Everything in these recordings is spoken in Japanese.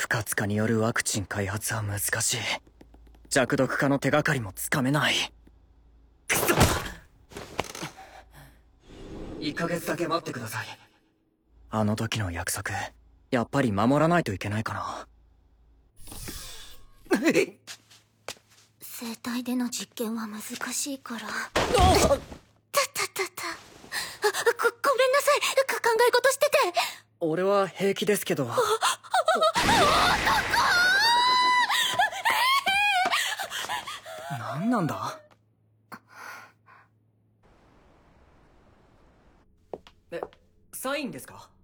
不活化によるワクチン開発は難しい。弱毒化の手がかりもつかめない。くそ！1ヶ月だけ待ってください。あの時の約束、やっぱり守らないといけないかな。 生体での実験は難しいから。ごめんなさい。考え事してて。 俺は平気ですけど。何なんだ？サインですか？はい。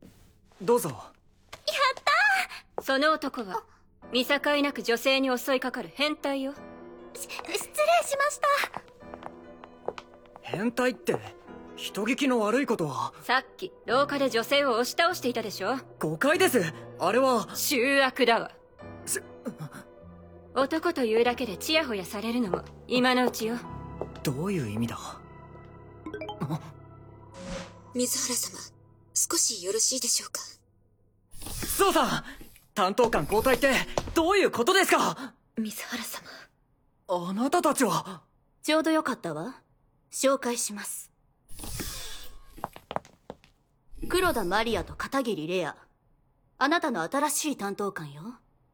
どうぞ。やったー。その男は見境なく女性に襲いかかる変態よ。 失礼しました。 変態って人聞きの悪いことは。 さっき廊下で女性を押し倒していたでしょ。 誤解です。あれは醜悪だわ。男というだけでチヤホヤされるのも今のうちよ。 どういう意味だ？ 水原様、少しよろしいでしょうか。 そうさん、担当官交代ってどういうことですか？ 水原様、 あなたたちは。 ちょうどよかったわ。紹介します。黒田マリアと片桐レア、あなたの新しい担当官よ。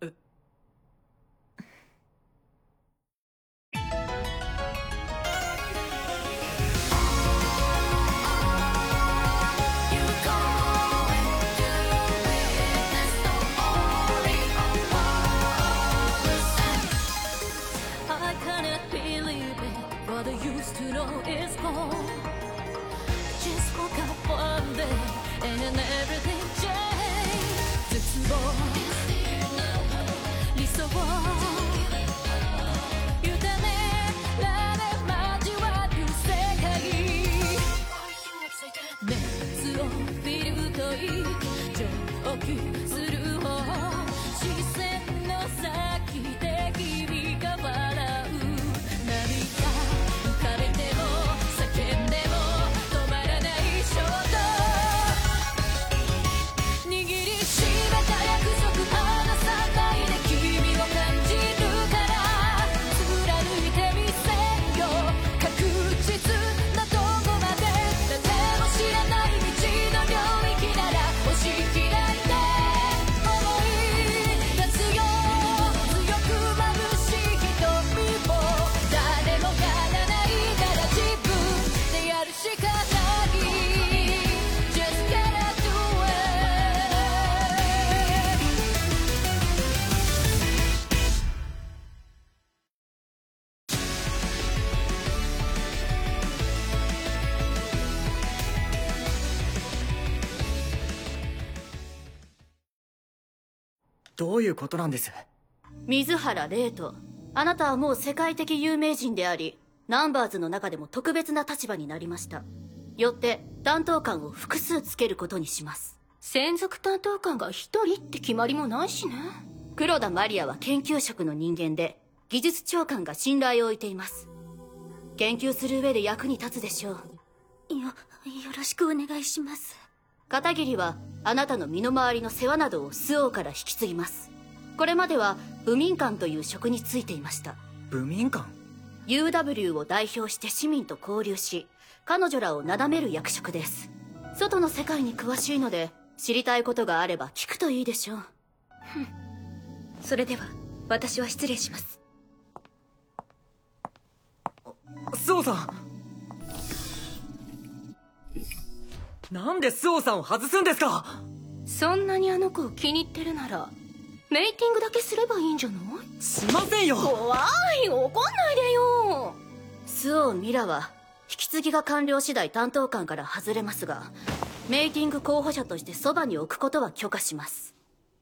どういうことなんです？ 水原玲人、あなたはもう世界的有名人であり、ナンバーズの中でも特別な立場になりました。よって担当官を複数つけることにします。専属担当官が一人って決まりもないしね。黒田マリアは研究職の人間で、技術長官が信頼を置いています。研究する上で役に立つでしょう。よろしくお願いします。片桐はあなたの身の回りの世話などを周王から引き継ぎます。これまでは部民官という職に就いていました。 部民官？ UW を代表して市民と交流し、彼女らをなだめる役職です。外の世界に詳しいので、知りたいことがあれば聞くといいでしょう。 それでは私は失礼します。 周王さん、なんで周王さんを外すんですか？ そんなにあの子を気に入ってるならメイティングだけすればいいんじゃない？ しませんよ。 怖い、怒んないでよ。周王ミラは引き継ぎが完了次第担当官から外れますが、メイティング候補者としてそばに置くことは許可します。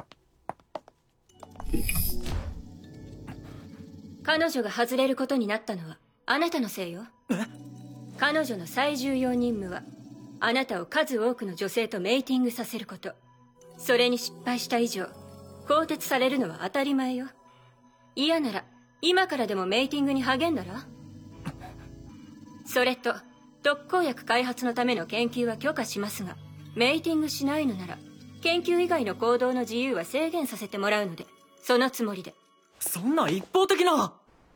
彼女が外れることになったのはあなたのせいよ。彼女の最重要任務はあなたを数多くの女性とメイティングさせること。それに失敗した以上更迭されるのは当たり前よ。嫌なら今からでもメイティングに励んだら？それと特効薬開発のための研究は許可しますが、メイティングしないのなら研究以外の行動の自由は制限させてもらうので、そのつもりで。 そんな一方的な。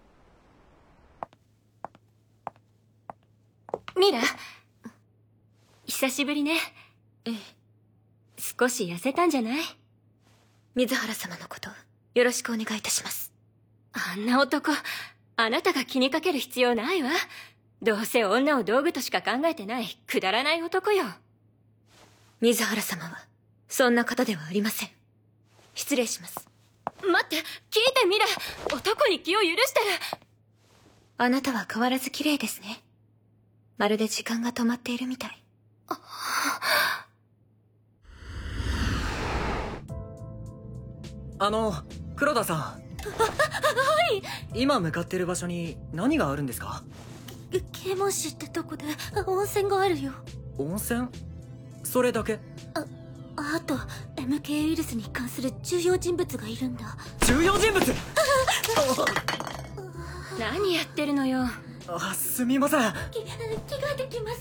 ミラ、久しぶりね。少し痩せたんじゃない？ 水原様のこと、よろしくお願いいたします。 あんな男、あなたが気にかける必要ないわ。どうせ女を道具としか考えてないくだらない男よ。 水原様はそんな方ではありません。失礼します。 待って、聞いてミラ、男に気を許したら。 あなたは変わらず綺麗ですね。まるで時間が止まっているみたい。 黒田さん。 はい。 今向かってる場所に何があるんですか？ 啓蒙市ってとこで温泉があるよ。 温泉？それだけ？ あと MK ウイルスに関する重要人物がいるんだ。 重要人物？ 何やってるのよ。 すみません。 気ができます。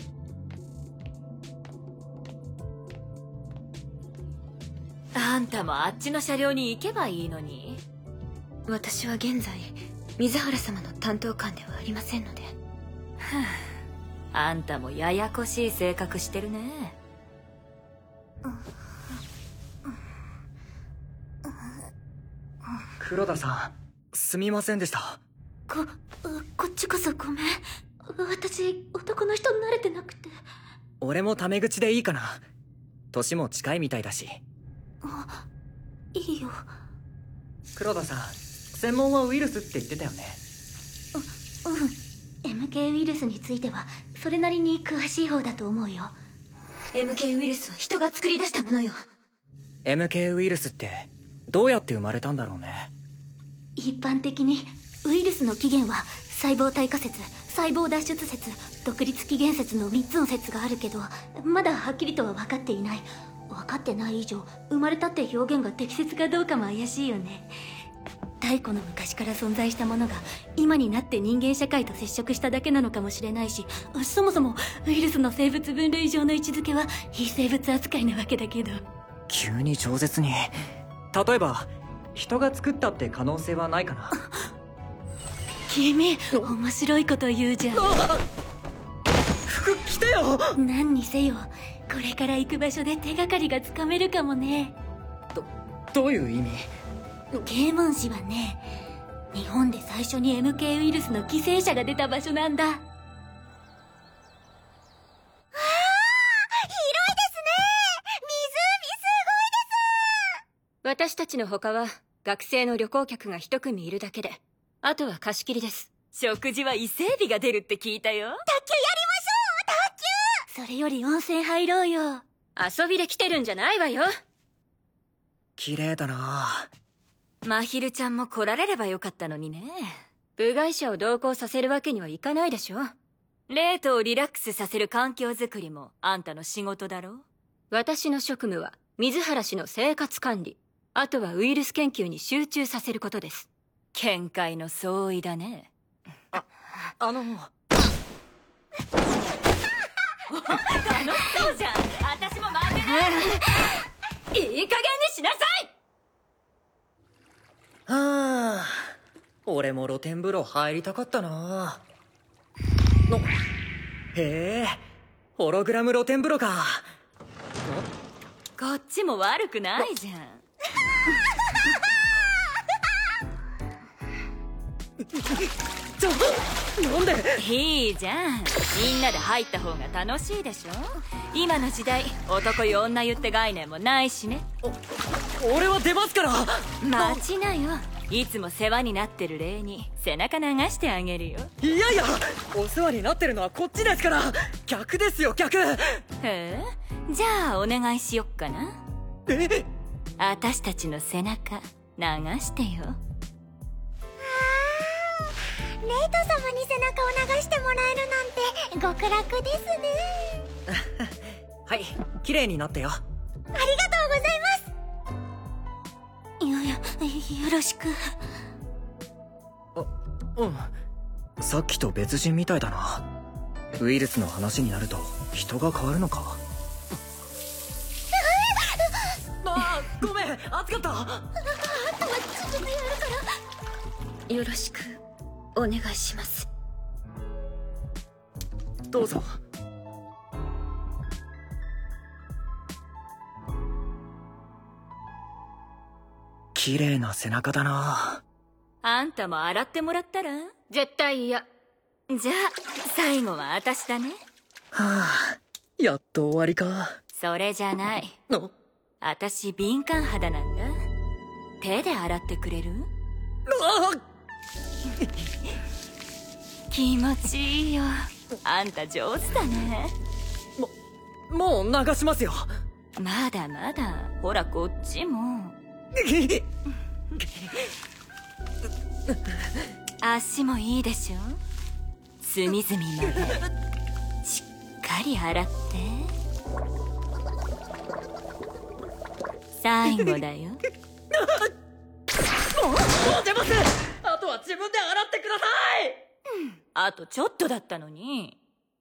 あんたもあっちの車両に行けばいいのに。 私は現在水原様の担当官ではありませんので。 あんたもややこしい性格してるね。 黒田さん、すみませんでした。 こっちこそごめん。私男の人慣れてなくて。 俺もタメ口でいいかな。年も近いみたいだし。 いいよ。 黒田さん、専門はウイルスって言ってたよね。 MK ウイルスについてはそれなりに詳しい方だと思うよ。 MK ウイルスは人が作り出したものよ。 MK ウイルスってどうやって生まれたんだろうね。 一般的にウイルスの起源は細胞退化説、細胞脱出説、独立起源説の3つの説があるけど、まだはっきりとは分かっていない。分かってない以上、生まれたって表現が適切かどうかも怪しいよね。太古の昔から存在したものが今になって人間社会と接触しただけなのかもしれないし、そもそもウイルスの生物分類上の位置づけは非生物扱いなわけだけど。 急に饒舌に。例えば人が作ったって可能性はないかな。 君面白いこと言うじゃん。 服着てよ。 何にせよこれから行く場所で手がかりがつかめるかもね。 どういう意味？ 啓蒙市はね、日本で最初に MK ウイルスの犠牲者が出た場所なんだ。 私たちの他は学生の旅行客が一組いるだけで、あとは貸し切りです。 食事は伊勢海老が出るって聞いたよ。 それより温泉入ろうよ。 遊びで来てるんじゃないわよ。 綺麗だな。 まひるちゃんも来られればよかったのにね。 部外者を同行させるわけにはいかないでしょ。 レイトをリラックスさせる環境づくりもあんたの仕事だろ。 私の職務は水原氏の生活管理、あとはウイルス研究に集中させることです。 見解の相違だね。 楽しそうじゃん。私も負けない。 いい加減にしなさい。 はあ、俺も露天風呂入りたかったな。へえ、ホログラム露天風呂か。 こっちも悪くないじゃん。 なんで？ いいじゃん。みんなで入った方が楽しいでしょ。今の時代男湯女湯って概念もないしね。 俺は出ますから。 待ちなよ。いつも世話になってる霊に背中流してあげるよ。 いやいや、お世話になってるのはこっちですから。客ですよ、客。 へえ、じゃあお願いしよっかな。 え？ 私たちの背中流してよ。 レイト様に背中を流してもらえるなんて極楽ですね。 はい、綺麗になってよ。 ありがとうございます。よろしく。 うん。さっきと別人みたいだな。ウイルスの話になると人が変わるのか。 ごめん、熱かった。 あとは自分でやるから。よろしくお願いします。 どうぞ。綺麗な背中だな。 あんたも洗ってもらったら？ 絶対嫌。 じゃあ最後は私だね。 はあ、やっと終わりか。 それじゃない。私敏感肌なんだ。手で洗ってくれる？気持ちいいよ。あんた上手だね。 もう流しますよ。 まだまだ。ほらこっちも。足もいいでしょ。隅々までしっかり洗って。最後だよ。もう出ます。あとは自分で洗ってください。 あとちょっとだったのに。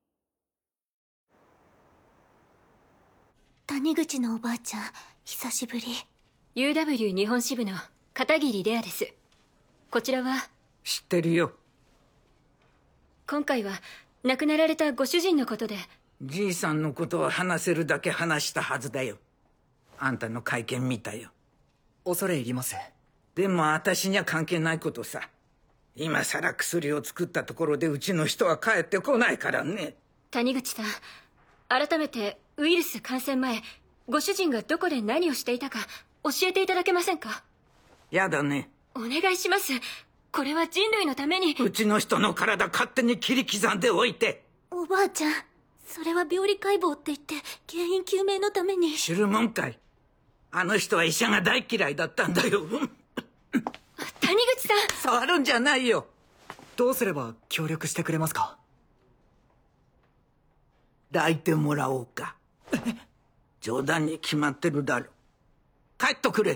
谷口のおばあちゃん、久しぶり。 UW 日本支部の片桐レアです。こちらは？ 知ってるよ。 今回は亡くなられたご主人のことで。 じいさんのことを話せるだけ話したはずだよ。あんたの会見見たよ。 恐れ入ります。 でも私には関係ないことさ。今さら薬を作ったところでうちの人は帰ってこないからね。 谷口さん、改めてウイルス感染前、ご主人がどこで何をしていたか教えていただけませんか？ やだね。 お願いします。これは人類のために。 うちの人の体勝手に切り刻んでおいて。 おばあちゃん、それは病理解剖って言って原因究明のために。 知るもんかい。あの人は医者が大嫌いだったんだよ。 谷口さん。 触るんじゃないよ。 どうすれば協力してくれますか？ 抱いてもらおうか。冗談に決まってるだろ。帰っとくれ。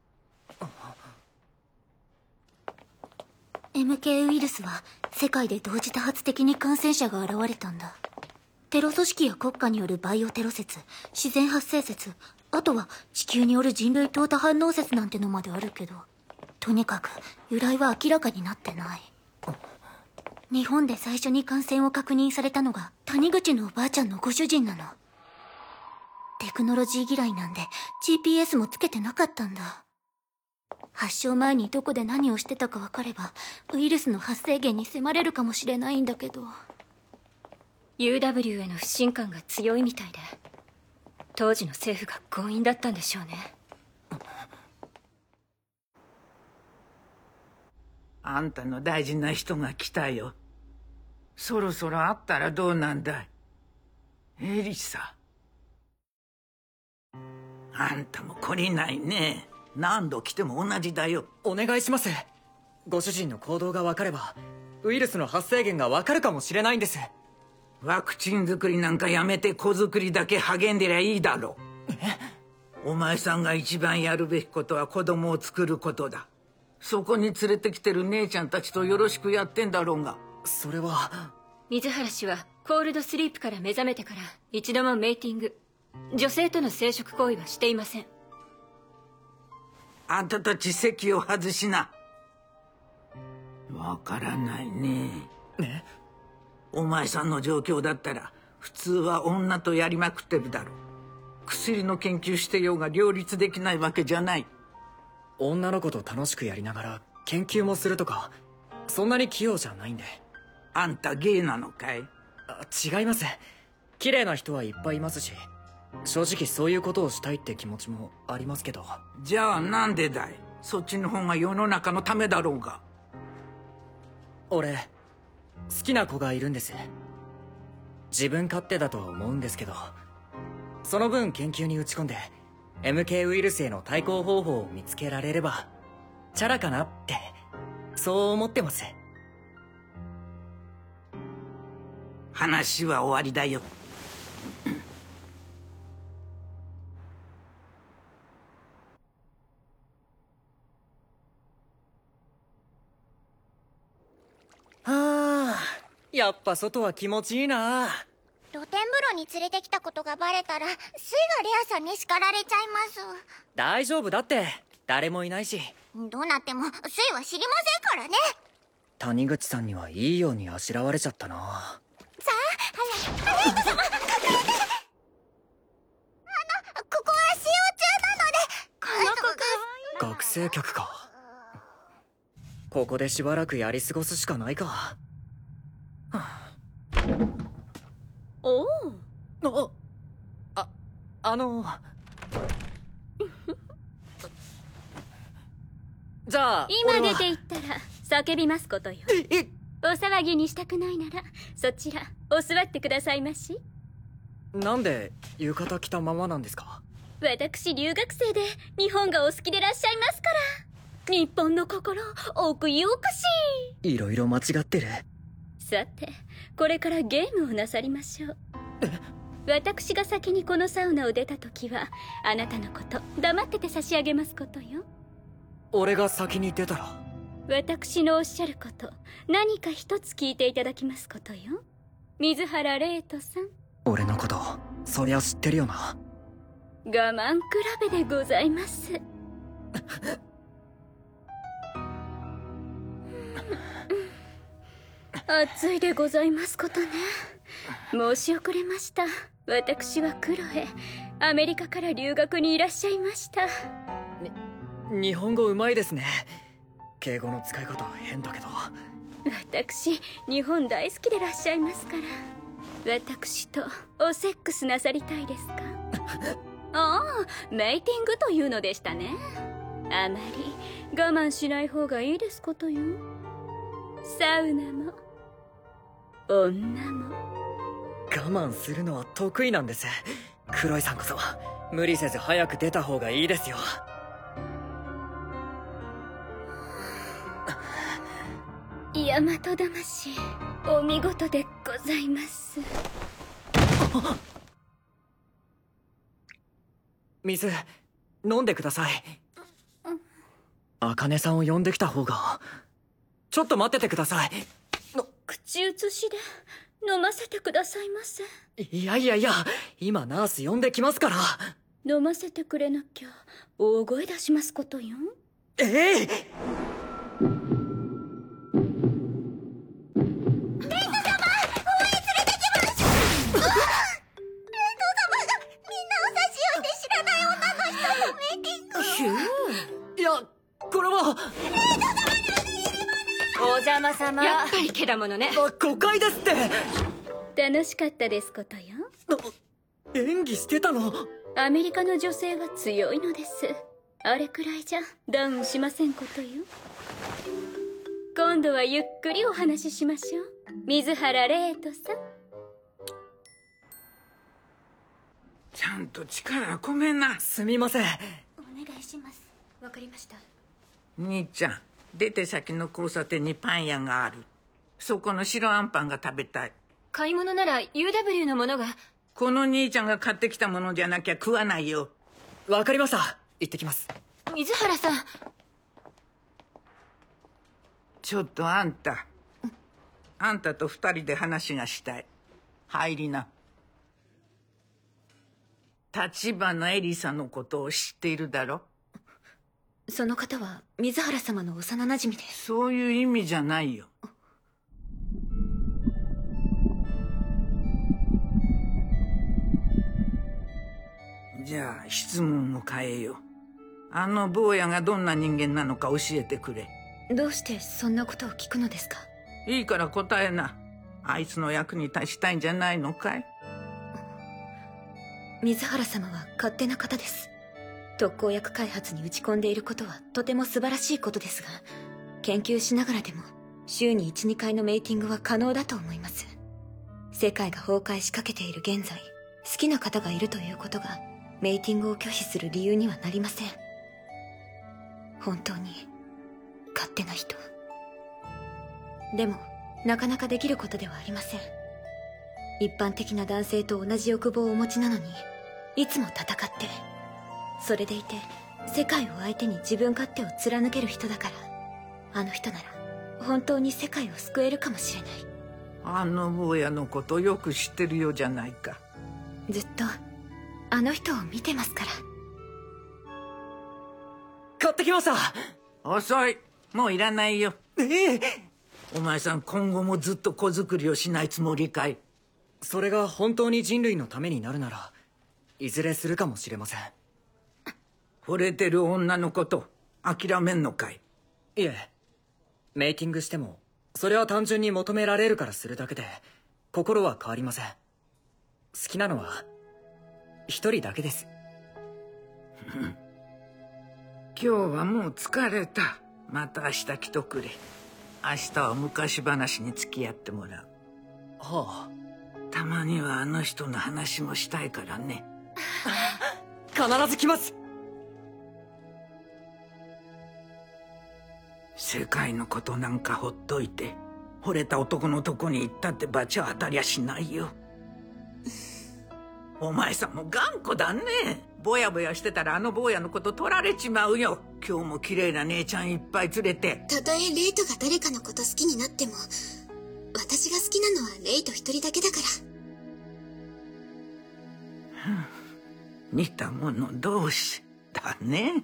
MK ウイルスは世界で同時多発的に感染者が現れたんだ。テロ組織や国家によるバイオテロ説、自然発生説、あとは地球による人類淘汰反応説なんてのまであるけど、とにかく由来は明らかになってない。日本で最初に感染を確認されたのが谷口のおばあちゃんのご主人なの。テクノロジー嫌いなんで GPS もつけてなかったんだ。発症前にどこで何をしてたか分かればウイルスの発生源に迫れるかもしれないんだけど。 UW への不信感が強いみたいで、当時の政府が強引だったんでしょうね。 あんたの大事な人が来たよ。そろそろ会ったらどうなんだい？エリサ。あんたも懲りないね。何度来ても同じだよ。 お願いします。ご主人の行動が分かればウイルスの発生源が分かるかもしれないんです。 ワクチン作りなんかやめて子作りだけ励んでりゃいいだろう。お前さんが一番やるべきことは子供を作ることだ。そこに連れてきてる姉ちゃんたちとよろしくやってんだろうが。 それは。 水原氏はコールドスリープから目覚めてから一度もメイティング、女性との生殖行為はしていません。 あんたたち席を外しな。わからないね。 ね？ お前さんの状況だったら普通は女とやりまくってるだろう。薬の研究してようが両立できないわけじゃない。 女の子と楽しくやりながら研究もするとかそんなに器用じゃないんで。 あんたゲイなのかい？ 違います。綺麗な人はいっぱいいますし、正直そういうことをしたいって気持ちもありますけど。 じゃあなんでだい？そっちの方が世の中のためだろうが。 俺好きな子がいるんです。自分勝手だとは思うんですけど、その分研究に打ち込んで MK ウイルスへの対抗方法を見つけられればチャラかなってそう思ってます。 話は終わりだよ。 はあ、やっぱ外は気持ちいいな。 ロ露天風呂に連れてきたことがバレたらスイがレアさんに叱られちゃいます。 大丈夫だって。誰もいないし。 どうなってもスイは知りませんからね。 谷口さんにはいいようにあしらわれちゃったな。 さあ、早くレイト様、ここは使用中なので。この子が学生客か。ここでしばらくやり過ごすしかないか。 おお。 じゃあ今出て行ったら叫びますことよ。お騒ぎにしたくないならそちらお座ってくださいまし。 なんで浴衣着たままなんですか？ 私留学生で日本がお好きでいらっしゃいますから。日本の心奥ゆかしい。 いろいろ間違ってる。 さてこれからゲームをなさりましょう。私が先にこのサウナを出た時はあなたのこと黙ってて差し上げますことよ。 俺が先に出たら？ 私のおっしゃること何か一つ聞いていただきますことよ。水原玲斗さん。 俺のことそりゃ知ってるよな。 我慢比べでございます。暑いでございますことね。申し遅れました。私はクロエ。アメリカから留学にいらっしゃいました。 日本語うまいですね。敬語の使い方変だけど。 私日本大好きでいらっしゃいますから。私とおセックスなさりたいですか？ああ、メイティングというのでしたね。あまり我慢しない方がいいですことよ。サウナも女も。 我慢するのは得意なんです。黒井さんこそ無理せず早く出た方がいいですよ。 大和魂お見事でございます。 水飲んでください。茜さんを呼んできた方が。ちょっと待っててください。 口移しで飲ませてくださいませ。 いや今ナース呼んできますから。 飲ませてくれなきゃ大声出しますことよ。 ええ。 お邪魔様。 やっぱりけだものね。 誤解ですって。 楽しかったですことよ。 演技してたの？ アメリカの女性は強いのです。あれくらいじゃダウンしませんことよ。今度はゆっくりお話ししましょう。水原玲斗さん。 ちゃんと力込めな。 すみません。 お願いします。わかりました。 兄ちゃん、出て先の交差点にパン屋がある。そこの白あんパンが食べたい。 買い物なら UW のものが。 この兄ちゃんが買ってきたものじゃなきゃ食わないよ。 わかりました。行ってきます。 水原さん。 ちょっとあんた。あんたと二人で話がしたい。入りな。立花エリサのことを知っているだろ？ その方は水原様の幼馴染で。 そういう意味じゃないよ。じゃあ質問を変えよう。あの坊やがどんな人間なのか教えてくれ。 どうしてそんなことを聞くのですか？ いいから答えな。あいつの役に立ちたいんじゃないのかい？ 水原様は勝手な方です。特効薬開発に打ち込んでいることはとても素晴らしいことですが、研究しながらでも週に 1,2 回のメイティングは可能だと思います。世界が崩壊しかけている現在、好きな方がいるということがメイティングを拒否する理由にはなりません。本当に勝手な人。でもなかなかできることではありません。一般的な男性と同じ欲望をお持ちなのにいつも戦って、それでいて世界を相手に自分勝手を貫ける人だから、あの人なら本当に世界を救えるかもしれない。 あの坊やのことよく知ってるようじゃないか。 ずっとあの人を見てますから。 買ってきました。 遅い。もういらないよ。 ええ。 お前さん今後もずっと子作りをしないつもりかい？ それが本当に人類のためになるならいずれするかもしれません。 惚れてる女のこと諦めんのかい？ いえ、メイティングしてもそれは単純に求められるからするだけで心は変わりません。好きなのは一人だけです。 今日はもう疲れた。また明日来とくれ。明日は昔話に付き合ってもらう。 はあ。 たまにはあの人の話もしたいからね。 必ず来ます。 世界のことなんかほっといて惚れた男のとこに行ったって罰は当たりゃしないよ。お前さんも頑固だね。ぼやぼやしてたらあの坊やのこと取られちまうよ。今日も綺麗な姉ちゃんいっぱい連れて。 たとえレイトが誰かのこと好きになっても私が好きなのはレイト一人だけだから。 似た者同士だね。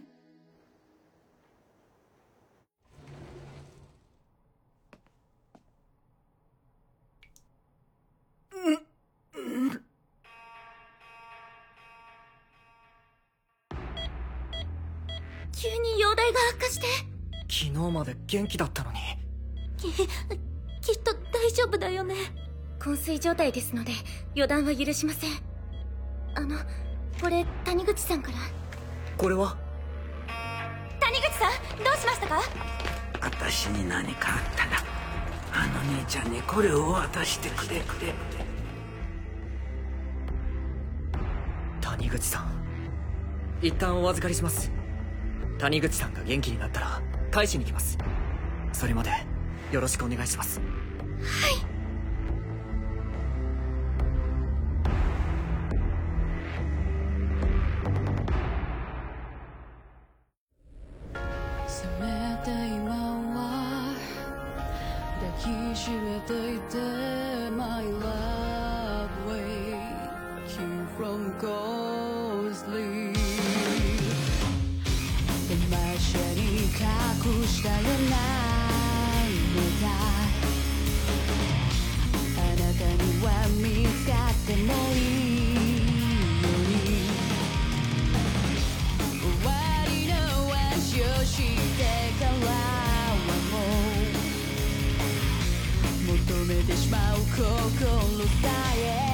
急に容体が悪化して。 昨日まで元気だったのに。 きっと大丈夫だよね。昏睡状態ですので予断は許しません。これ谷口さんから。 これは？ 谷口さん、どうしましたか？ 私に何かあったらあの姉ちゃんにこれを渡してくれ。 谷口さん、一旦お預かりします。谷口さんが元気になったら返しに来ます。それまでよろしくお願いします。 はい。 冷たい今は抱きしめていて My love wake you from cold sleep 手間車に隠したような願いあなたには見つかってもいいように終わりの足をしてからはもう求めてしまう心さえ